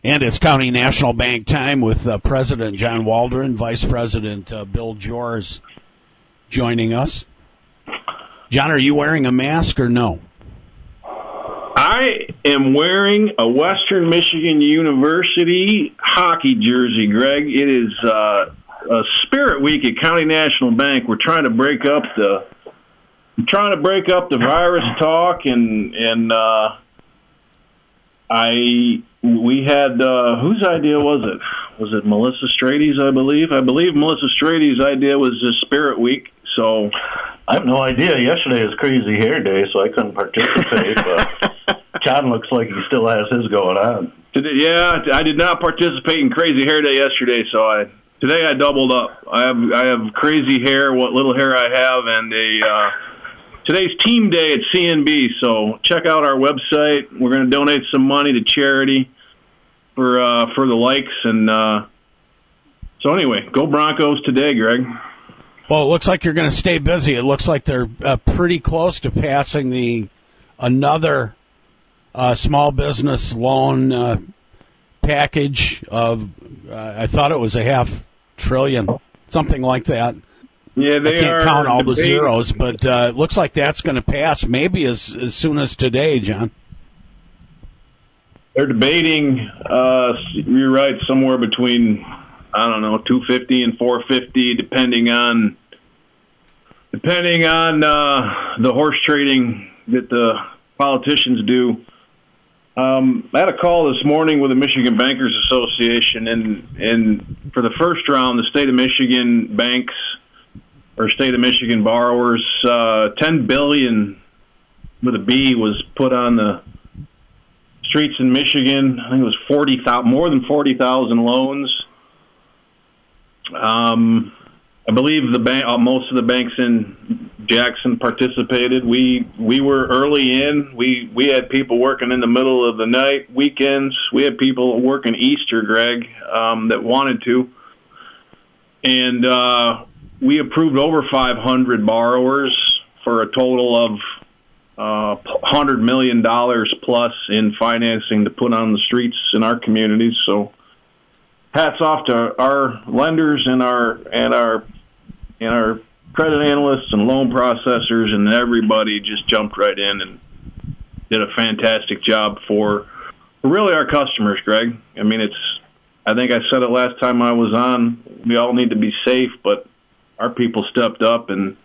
And it's County National Bank time with President John Waldron, Vice President Bill Jors joining us. John, are you wearing a mask or no? I am wearing a Western Michigan University hockey jersey, Greg. It is a Spirit Week at County National Bank. We're trying to break up the virus talk, and we had whose idea was it? Was it Melissa Strady's? I believe Melissa Strady's idea was this Spirit Week. So I have no idea. Yesterday was Crazy Hair Day, so I couldn't participate. But John looks like he still has his going on. Yeah, I did not participate in Crazy Hair Day yesterday, so today I doubled up. I have crazy hair, what little hair I have, and today's team day at CNB. So check out our website. We're going to donate some money to charity for the likes, and so anyway, go Broncos today, Greg. Well, it looks like you're going to stay busy. It looks like they're pretty close to passing another small business loan package of, I thought it was $500 billion, something like that. Yeah, I can't count all the zeros, but it looks like that's going to pass maybe as soon as today, John. They're debating, you're right, somewhere between, I don't know, 250 and 450, depending on the horse trading that the politicians do. I had a call this morning with the Michigan Bankers Association, and for the first round, the state of Michigan banks or state of Michigan borrowers, $10 billion with a B was put on the streets in Michigan. I think it was more than 40,000 loans. I believe most of the banks in Jackson participated. We were early in. We had people working in the middle of the night, weekends. We had people working Easter, Greg, that wanted to. And we approved over 500 borrowers for a total of $100 million plus in financing to put on the streets in our communities. So hats off to our lenders and our credit analysts and loan processors, and everybody just jumped right in and did a fantastic job for really our customers, Greg. I mean, I think I said it last time I was on, we all need to be safe, but our people stepped up, and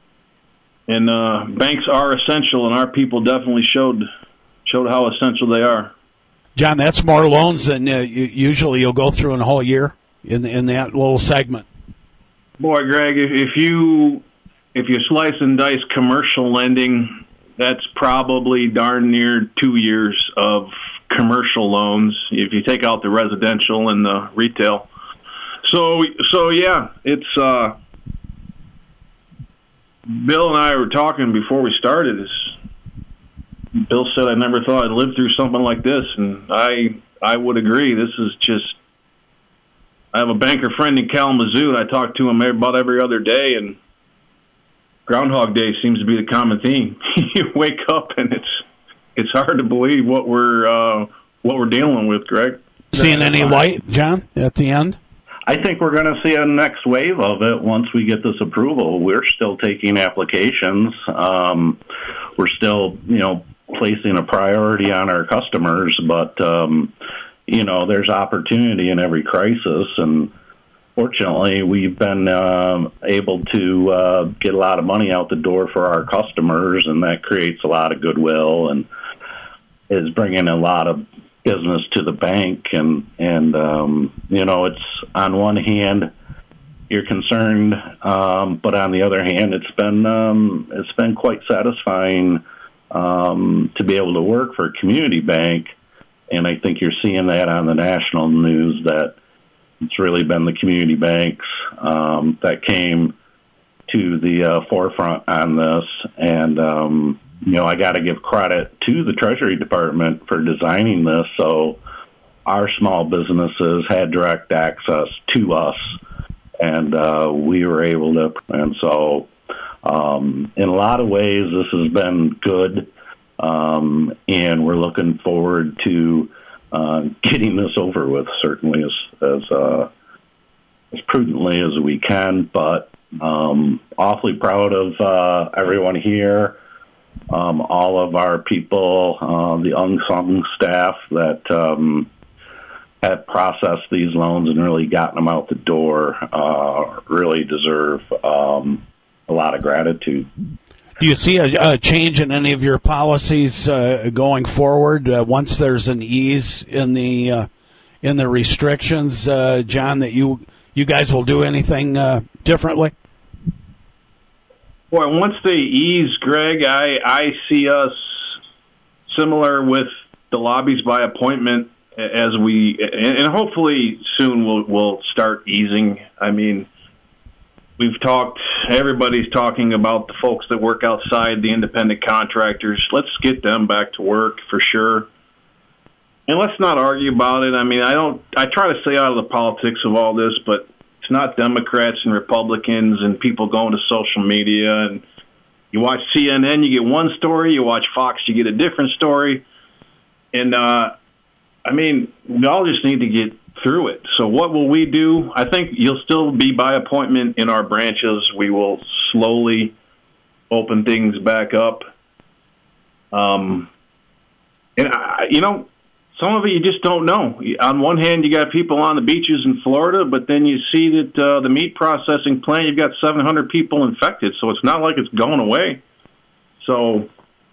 banks are essential, and our people definitely showed how essential they are. John, that's more loans than usually you'll go through in a whole year in that little segment. Boy, Greg, if you slice and dice commercial lending, that's probably darn near 2 years of commercial loans if you take out the residential and the retail. So yeah, it's Bill and I were talking before we started. Bill said, I never thought I'd live through something like this, and I would agree. This is just, I have a banker friend in Kalamazoo, and I talk to him about every other day, and Groundhog Day seems to be the common theme. You wake up, and it's hard to believe what we're dealing with, Greg. Seeing any light, John, at the end? I think we're going to see a next wave of it once we get this approval. We're still taking applications. We're still, placing a priority on our customers, but, there's opportunity in every crisis. And fortunately, we've been able to get a lot of money out the door for our customers, and that creates a lot of goodwill and is bringing a lot of business to the bank. And it's on one hand you're concerned, but on the other hand, it's been quite satisfying to be able to work for a community bank. And I think you're seeing that on the national news, that it's really been the community banks that came to the forefront on this. And I got to give credit to the Treasury Department for designing this so our small businesses had direct access to us, and we were able to. And so in a lot of ways, this has been good, and we're looking forward to getting this over with, certainly as prudently as we can. But awfully proud of everyone here, all of our people, the unsung staff that have processed these loans and really gotten them out the door. Really deserve a lot of gratitude. Do you see a change in any of your policies going forward once there's an ease in the restrictions, John? That you guys will do anything differently? Boy, once they ease, Greg, I see us similar with the lobbies by appointment as and hopefully soon we'll start easing. I mean, everybody's talking about the folks that work outside, the independent contractors. Let's get them back to work for sure. And let's not argue about it. I mean, I try to stay out of the politics of all this, but it's not Democrats and Republicans and people going to social media. And you watch CNN, you get one story. You watch Fox, you get a different story. And, I mean, we all just need to get through it. So what will we do? I think you'll still be by appointment in our branches. We will slowly open things back up. And, some of it you just don't know. On one hand, you got people on the beaches in Florida, but then you see that the meat processing plant, you've got 700 people infected. So it's not like it's going away. So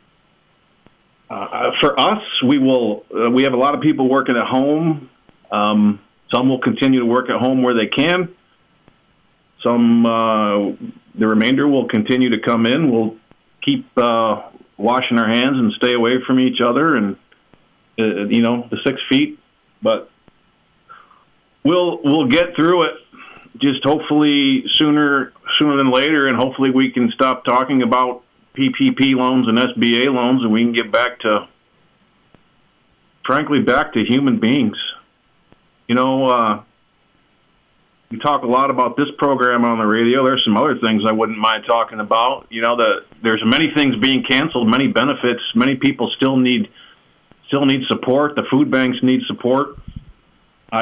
for us, we have a lot of people working at home. Some will continue to work at home where they can. Some, the remainder will continue to come in. We'll keep washing our hands and stay away from each other and, the 6 feet. But we'll get through it. Just hopefully sooner than later, and hopefully we can stop talking about PPP loans and SBA loans, and we can get back to human beings. We talk a lot about this program on the radio. There's some other things I wouldn't mind talking about. There's many things being canceled, many benefits. Many people still need support. The food banks need support. I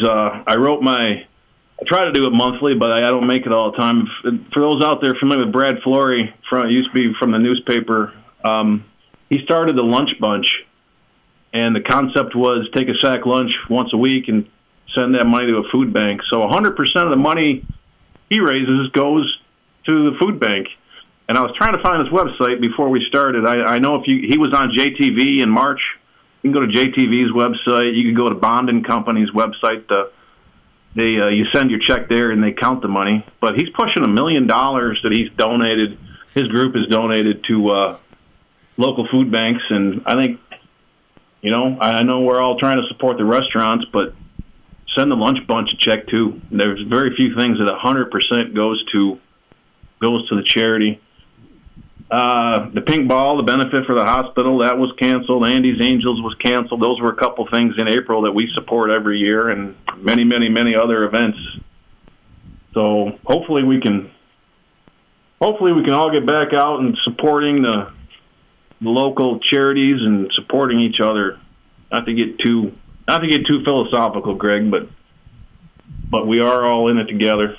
try to do it monthly, but I don't make it all the time. For those out there familiar with Brad Flory, used to be from the newspaper, he started the Lunch Bunch, and the concept was take a sack lunch once a week and send that money to a food bank. So 100% of the money he raises goes to the food bank. And I was trying to find his website before we started. I know he was on JTV in March. You can go to JTV's website. You can go to Bond and Company's website. You send your check there and they count the money. But he's pushing $1 million that he's donated. His group has donated to local food banks. And I think, I know we're all trying to support the restaurants, but send the Lunch Bunch a check too. There's very few things that 100% goes to the charity. The pink ball, the benefit for the hospital, that was canceled. Andy's Angels was canceled. Those were a couple things in April that we support every year, and many, many, many other events. So hopefully we can all get back out and supporting the local charities and supporting each other. Not to get too philosophical, Greg, but we are all in it together.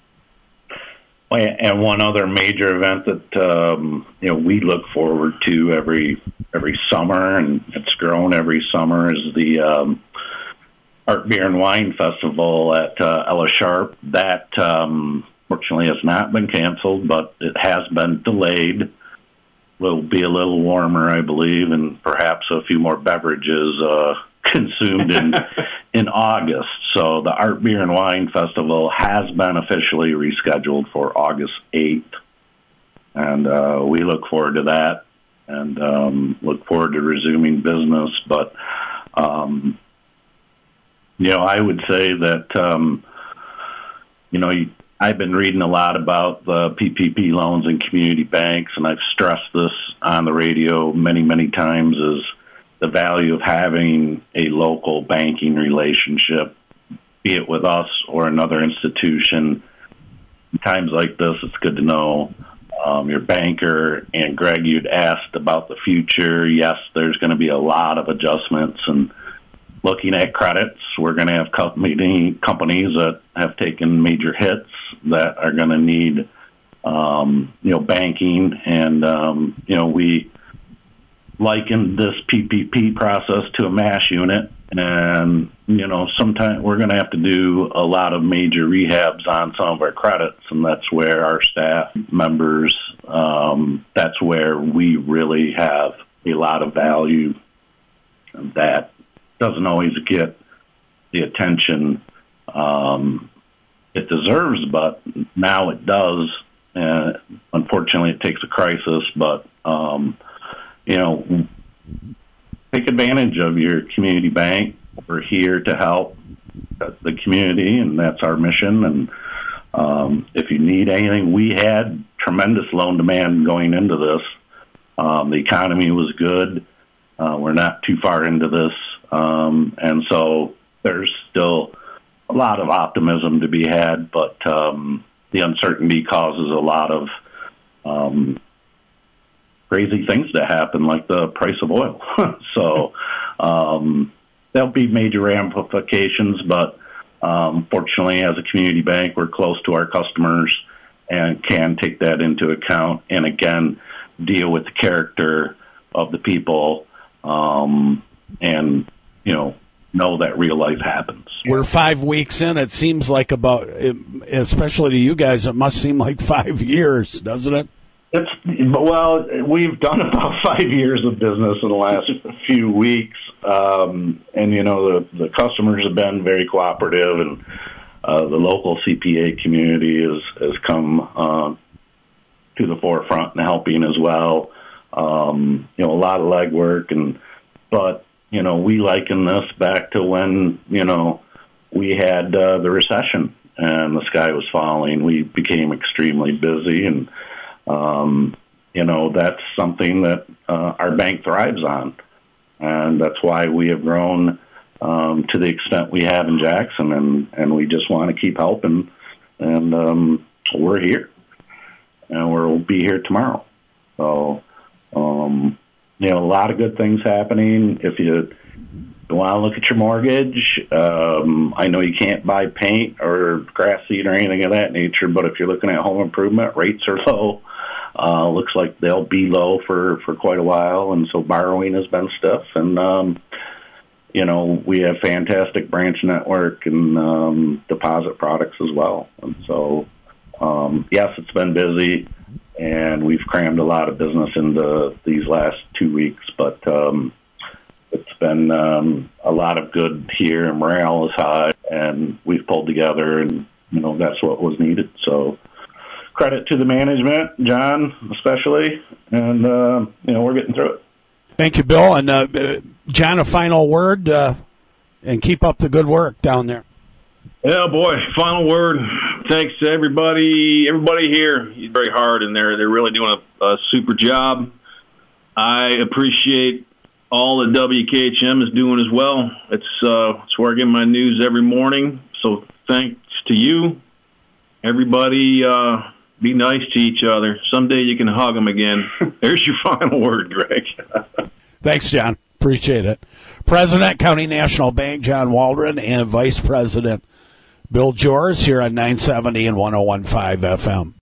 And one other major event that we look forward to every summer, and it's grown every summer, is the Art, Beer, and Wine Festival at Ella Sharp. That fortunately has not been canceled, but it has been delayed. Will be a little warmer, I believe, and perhaps a few more beverages consumed in August. So the Art, Beer, and Wine Festival has been officially rescheduled for August 8th. And we look forward to that and look forward to resuming business. But, I would say that, I've been reading a lot about the PPP loans and community banks, and I've stressed this on the radio many, many times, is the value of having a local banking relationship, be it with us or another institution. In times like this, it's good to know your banker. And Greg, you'd asked about the future. Yes, there's going to be a lot of adjustments, and looking at credits. We're going to have companies that have taken major hits that are going to need, banking. And, we likened this PPP process to a MASH unit. And, sometimes we're going to have to do a lot of major rehabs on some of our credits. And that's where our staff members, that's where we really have a lot of value that doesn't always get the attention it deserves, but now it does. Unfortunately, it takes a crisis, but, take advantage of your community bank. We're here to help the community, and that's our mission. And if you need anything, we had tremendous loan demand going into this. The economy was good. We're not too far into this. And so there's still a lot of optimism to be had, but the uncertainty causes a lot of crazy things to happen, like the price of oil. So there'll be major ramifications, but fortunately, as a community bank, we're close to our customers and can take that into account and, again, deal with the character of the people and, know that real life happens. We're 5 weeks in. It seems like especially to you guys, it must seem like 5 years, doesn't it? We've done about 5 years of business in the last few weeks. And, the customers have been very cooperative, and the local CPA community has come to the forefront and helping as well. A lot of legwork, but we liken this back to when, we had the recession and the sky was falling. We became extremely busy, and, that's something that our bank thrives on. And that's why we have grown to the extent we have in Jackson, and we just want to keep helping. And we're here, and we'll be here tomorrow. So, a lot of good things happening. If you want to look at your mortgage, I know you can't buy paint or grass seed or anything of that nature, but if you're looking at home improvement, rates are low. Looks like they'll be low for quite a while, and so borrowing has been stiff. And, we have fantastic branch network and deposit products as well. And so, yes, it's been busy, and we've crammed a lot of business into these last 2 weeks, but it's been a lot of good here, and morale is high, and we've pulled together, and, that's what was needed. So credit to the management, John especially, and, we're getting through it. Thank you, Bill. And, John, a final word, and keep up the good work down there. Yeah, boy, final word. Thanks to everybody here. He's very hard, and they're really doing a super job. I appreciate all that WKHM is doing as well. It's where I get my news every morning. So thanks to you. Everybody, be nice to each other. Someday you can hug them again. There's your final word, Greg. Thanks, John. Appreciate it. President, County National Bank, John Waldron, and Vice President Bill Jors here on 970 and 101.5 FM.